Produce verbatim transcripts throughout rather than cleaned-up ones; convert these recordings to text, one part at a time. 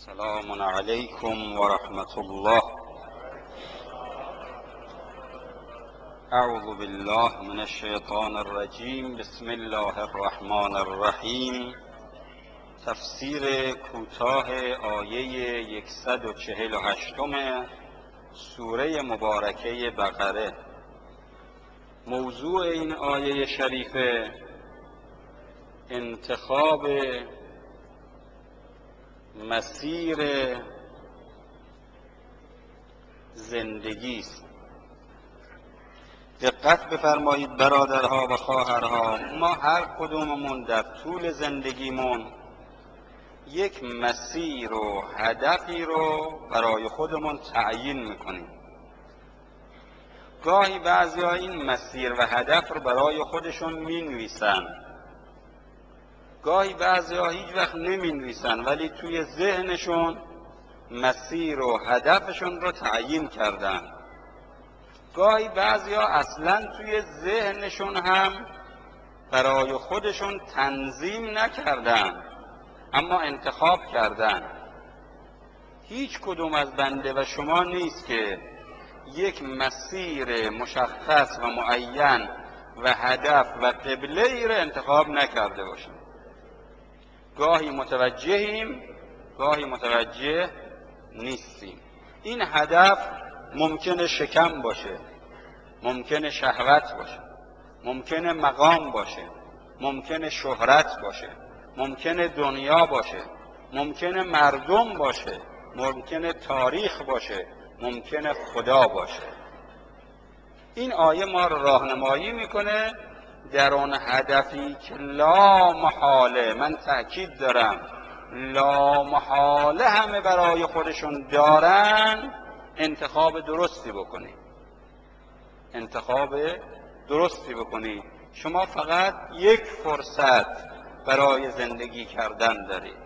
سلام علیکم و رحمت الله. اعوذ بالله من الشیطان الرجیم. بسم الله الرحمن الرحیم. تفسیر کوتاه آیه صد و چهل و هشت سوره مبارکه بقره. موضوع این آیه شریفه انتخاب مسیر زندگی است. دقت بفرمایید برادرها و خواهرها، ما هر کدوممون در طول زندگیمون یک مسیر و هدفی رو برای خودمون تعیین میکنیم. گاهی بعضی‌ها این مسیر و هدف رو برای خودشون مینویسن، گاهی بعضی‌ها هیچ وقت نمینویسن ولی توی ذهنشون مسیر و هدفشون رو تعیین کردن. گاهی بعضی‌ها اصلاً توی ذهنشون هم برای خودشون تنظیم نکردن اما انتخاب کردن. هیچ کدوم از بنده و شما نیست که یک مسیر مشخص و معین و هدف و قبله ای را انتخاب نکرده باشیم. گاهی متوجهیم، گاهی متوجه نیستیم. این هدف ممکنه شکم باشه، ممکنه شهوت باشه، ممکنه مقام باشه، ممکنه شهرت باشه، ممکنه دنیا باشه، ممکنه مردم باشه، ممکنه تاریخ باشه، ممکنه خدا باشه. این آیه ما رو راهنمایی میکنه در اون هدفی که لا محاله، من تأکید دارم لا محاله همه برای خودشون دارن، انتخاب درستی بکنید. انتخاب درستی بکنید. شما فقط یک فرصت برای زندگی کردن دارید.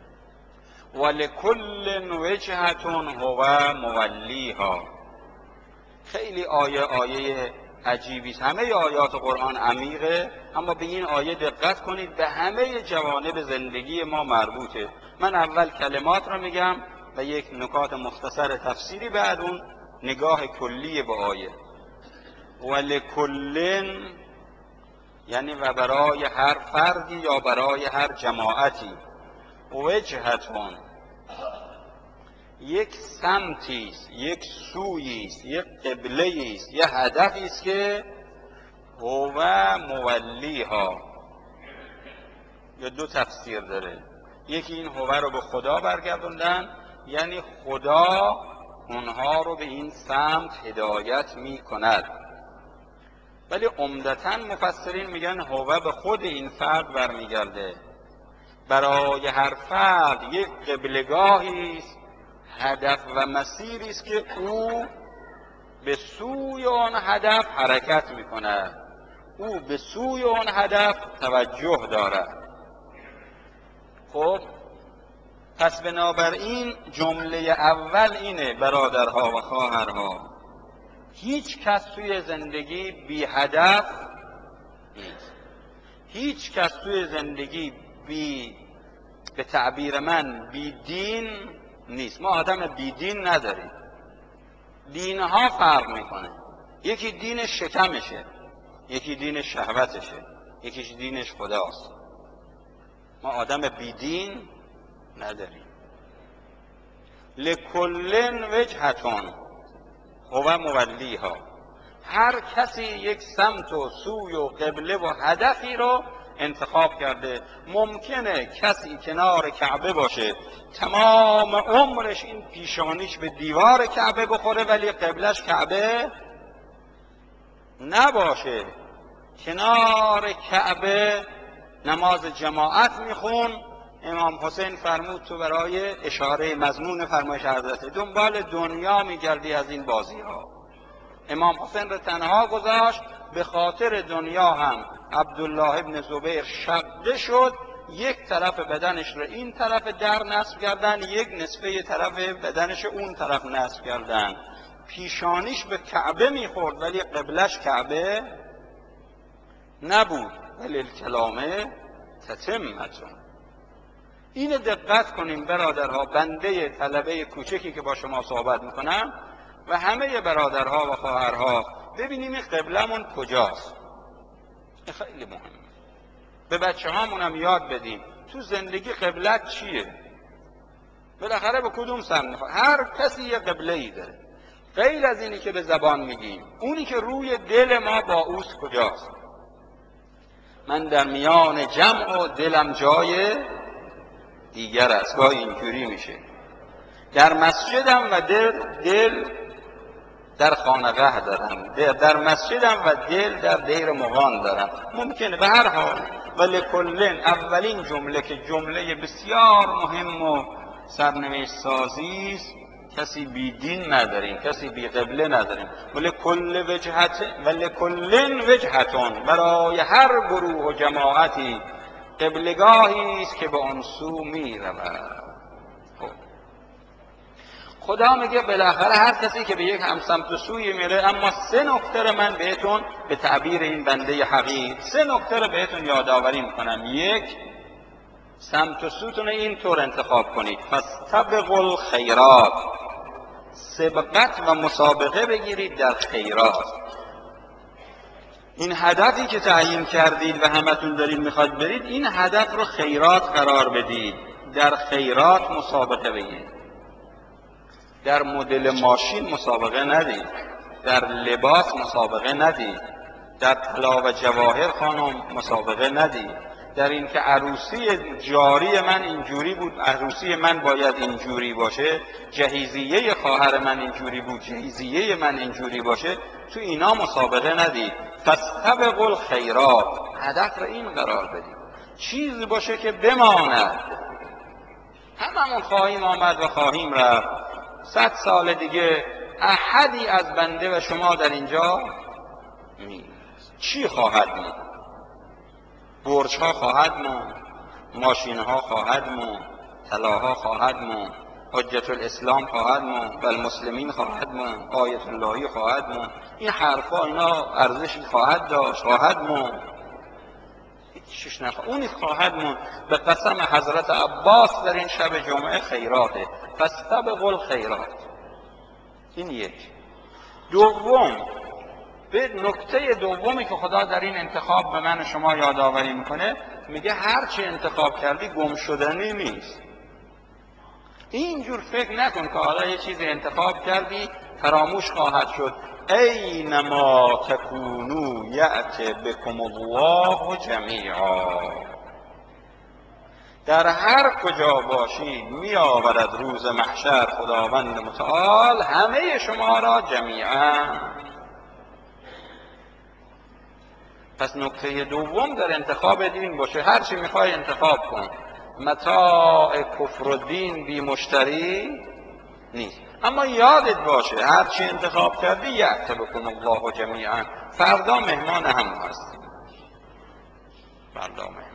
ولکل وجهة هو مولیها. خیلی آیه آیه عجیبی است. همه آیات قرآن عمیقه، اما به این آیه دقت کنید، به همه جوانب زندگی ما مربوطه. من اول کلمات را میگم و یک نکات مختصر تفسیری، بعد اون نگاه کلی به آیه. ولکلن یعنی و برای هر فردی یا برای هر جماعتی، وجهتون یک سمتی است، یک سویی است، یک قبله است، یک هدفی است که هو مولیها. یا دو تفسیر داره. یکی این هو رو به خدا برگردوندن، یعنی خدا اونها رو به این سمت هدایت می کند. ولی عمدتاً مفسرین میگن هو به خود این فرد برمیگرده. برای هر فرد یک قبلگاهی است، هدف و مسیری است که او به سوی آن هدف حرکت میکند، او به سوی آن هدف توجه دارد. خب پس بنابراین جمله اول اینه برادرها و خواهرها، هیچ کس توی زندگی بی هدف نیست. هیچ کس توی زندگی بی به تعبیر من بی دین نیست. ما آدم بی دین نداریم. دینها فرق میکنه. یکی دین شکمشه، یکی دین شهوتشه، یکیش دینش خداست. ما آدم بی دین نداریم. لکلن وجهتون هو مولیها. هر کسی یک سمت و سوی و قبله و هدفی رو انتخاب کرده. ممکنه کسی کنار کعبه باشه، تمام عمرش این پیشانیش به دیوار کعبه بخوره ولی قبلش کعبه نباشه. کنار کعبه نماز جماعت میخون. امام حسین فرمود تو برای اشاره مضمون فرمایش حضرت دنبال دنیا میگردی از این بازی ها. امام حسین رو تنها گذاشت، به خاطر دنیا هم عبدالله ابن زبیر شقه شد، یک طرف بدنش رو این طرف در نصب کردن، یک نصفه طرف بدنش اون طرف نصب کردن. پیشانیش به کعبه میخورد ولی قبلش کعبه نبود. ولی الکلامه تتمتون. این دقت کنیم برادرها، بنده طلبه کوچکی که با شما صحبت میکنم و همه برادرها و خواهرها، ببینیم این قبلمون کجاست. این خیلی مهمه. به بچه هامون هم یاد بدیم تو زندگی قبلت چیه، بالاخره به کدوم سمت میخواد. هر کسی یه قبله ای داره، غیر از اینی که به زبان میگیم، اونی که روی دل ما با اوست کجاست. من در میان جمع و دلم جای دیگر است. گاهی اینجوری میشه در مسجدم و دل دل در خانقاه دارم، در مسجدم و دل در دیر مغان دارم. ممکنه به هر حال. ولی کلن اولین جمله که جمله بسیار مهم و سرنوشت سازی است، کسی بی دین نداریم، کسی بی قبله نداریم. ولی کل وجهت ولی کلن وجهتون، برای هر گروه و جماعتی قبلگاهی است که به آن سو می رود. خدا میگه بالاخره هر کسی که به یک همسمت و سوی میره، اما سه نکته رو من بهتون به تعبیر این بنده حقیر سه نکته رو بهتون یادآوری میکنم. یک، سمت و سوتون این طور انتخاب کنید، فاستبقوا الخیرات، سبقت و مسابقه بگیرید در خیرات. این هدفی که تعیین کردید و همتون دارید میخواد برید، این هدف رو خیرات قرار بدید، در خیرات مسابقه بگیرید. در مدل ماشین مسابقه ندید، در لباس مسابقه ندید، در طلا و جواهر خانم مسابقه ندید، در این که عروسی جاری من اینجوری بود، عروسی من باید اینجوری باشه، جهیزیه خواهر من اینجوری بود، جهیزیه من اینجوری باشه، تو اینا مسابقه ندید. فاستبقوا الخیرات، هدف رو این قرار بدید، چیزی باشه که بماند. هممون خواهیم آمد و خواهیم رفت. صد سال دیگه احدی از بنده و شما در اینجا نیست. چی خواهد موند؟ برج ها خواهد موند، ماشین ها خواهد موند، طلاها خواهد موند، حجت الاسلام خواهد موند، والمسلمین خواهد موند، آیت اللهی خواهد موند. این حرفا اینا ارزشی خواهد داشت، خواهد موند. چیش نخواهد، اونی خواهد موند. به قسم حضرت عباس در این شب جمعه خیراته. فاستبقوا الخیرات. این یک. دوم، به نکته دومی که خدا در این انتخاب به من و شما یادآوری میکنه، میگه هر چی انتخاب کردی گم شدنی نیست. اینجور فکر نکن که حالا یه چیزی انتخاب کردی فراموش خواهد شد. اینما تکونو یأت بکم الله جمیعا، در هر کجا باشید می آورد روز محشر خداوند متعال همه شما را جمیعا. پس نکته دوم در انتخاب دین باشه، هر چی میخوای انتخاب کن. متاع کفر و دین بی مشتری نیست. اما یادت باشه هر چی انتخاب کردی یأت بکم الله جمیعا، فردا مهمان هم هست. فردا مهمان.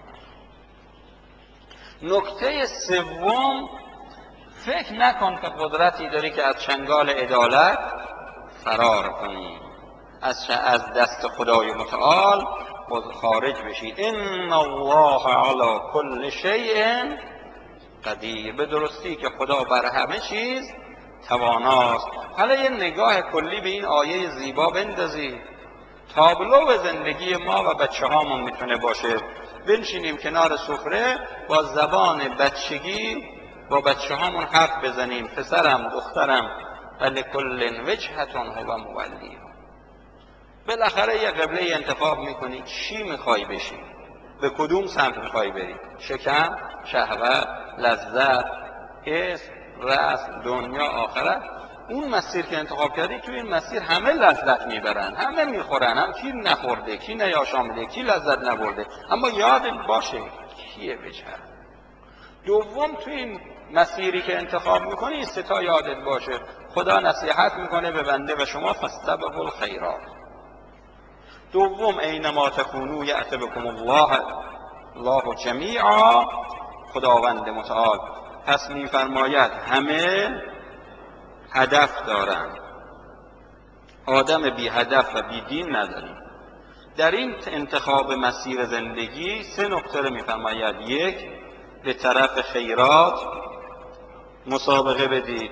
نکته سوم، فکر نکن که قدرتی داری که از چنگال عدالت فرار کنی، از از دست خدای متعال خود خارج بشید. ان الله علی کل شیء قدیر، به درستی که خدا بر همه چیز تواناست. حالا یه نگاه کلی به این آیه زیبا بندازید. تابلو زندگی ما و بچه هامون میتونه باشه. بنشینیم کنار سفره با زبان بچگی با بچه هامون حرف بزنیم. پسرم، دخترم، ولکل وجهتون هو مولی. بالاخره یه قبله انتخاب میکنی، چی میخوای بشی، به کدوم سمت میخوای بری، شکم، شهوت، لذت، اسم، رسم، دنیا، آخرت. اون مسیر که انتخاب کردی، تو این مسیر همه لذت میبرن، همه میخورن، هم کی نخورده، کی نیاشامده، کی لذت نبرده. اما یادت باشه کیه وجه. دوم، تو این مسیری که انتخاب میکنی این سه تا یادت باشه. خدا نصیحت میکنه به بنده و شما، فاستبقوا الخیرات. دوم، اینما تکونوا یأت بکم الله الله جمیعا، خداوند متعال پس میفرماید همه هدف دارن، آدم بی هدف و بی دین نداریم. در این انتخاب مسیر زندگی سه نکته رو میفرماید. یک، به طرف خیرات مسابقه بدید.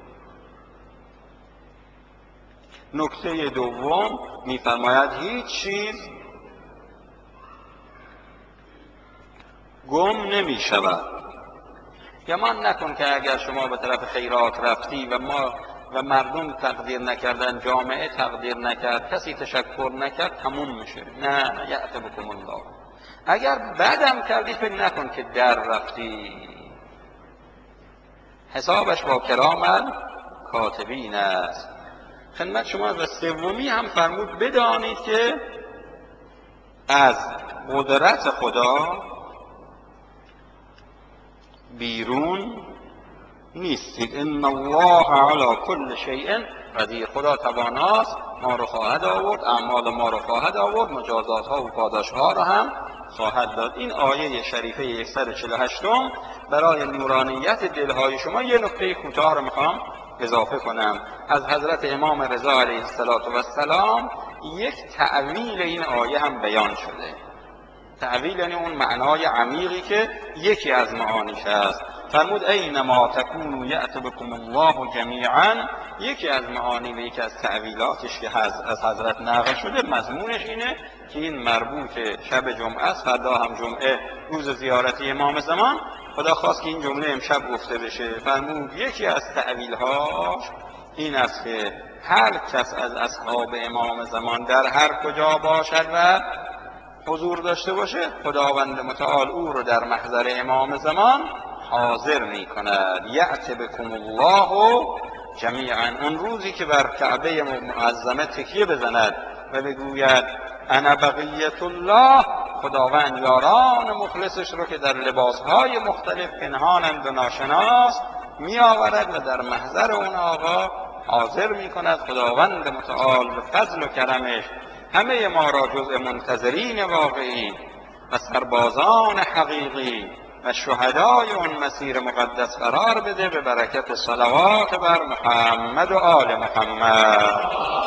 نکته دوم می‌فرماید هیچ چیز گم نمی شود. گمان نکن که اگر شما به طرف خیرات رفتی و ما و مردم تقدیر نکردن، جامعه تقدیر نکرد، کسی تشکر نکرد، تموم میشه. نه، یعتبکم الله. اگر بعدم کردی فکر نکن که در رفتی، حسابش با کرام کاتبین است. خدمت شما و سومی هم فرمود بدانید که از قدرت خدا بیرون نیستید. ان الله علی کل شیء قدیر. خدا تواناست ما رو خواهد آورد، اعمال ما رو خواهد آورد، مجازات ها و پاداش ها رو هم خواهد داد. این آیه شریفه صد و چهل و هشت برای نورانیت دلهای شما یه نکته کوتاه رو میخوام اضافه کنم. از حضرت امام رضا علیه السلام یک تأویل این آیه هم بیان شده. تأویل یعنی اون معنای عمیقی که یکی از معانیش است. فرمود اینما تکونوا یأت بکم الله جمیعا. یکی از معانی و یکی از تأویلاتش که از حضرت نقل شده مضمونش اینه که این مربوط شب جمعه است، فردا هم جمعه روز زیارت امام زمان. خدا خواست که این جمله امشب گفته بشه. فرمود یکی از تأویلهاش این است که هر کس از اصحاب امام زمان در هر کجا باشد و حضور داشته باشه، خداوند متعال او رو در محضر امام زمان حاضر می کند. یأت بکم الله جمیعا. اون روزی که بر کعبه معظمه تکیه بزند و بگوید انا بقیت الله، خداوند یاران مخلصش رو که در لباسهای مختلف پنهانند و ناشناس می آورد و در محضر اون آقا حاضر می کند. خداوند متعال به فضل و کرمش همه ما را جزء منتظرین واقعی و سربازان حقیقی و شهدای اون مسیر مقدس قرار بده به برکت صلوات بر محمد و آل محمد.